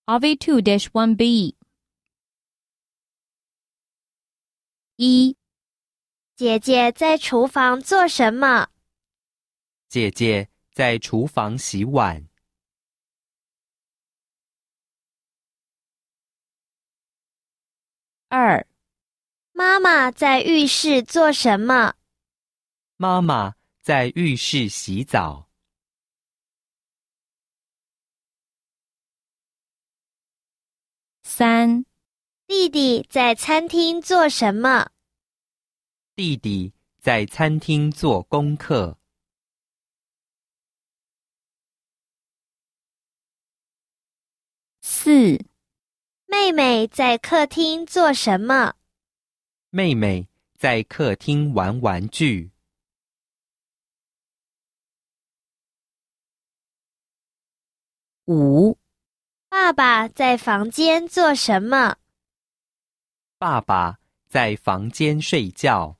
RV2-1B 1. 姐姐在厨房做什么？ 姐姐在厨房洗碗。 2. 妈妈在浴室做什么？ 妈妈在浴室洗澡。 3. 弟弟在餐厅做什么？ 弟弟在餐厅做功课。 4. 妹妹在客厅做什么？ 妹妹在客厅玩玩具。 5. 爸爸在房间做什么？ 爸爸在房间睡觉。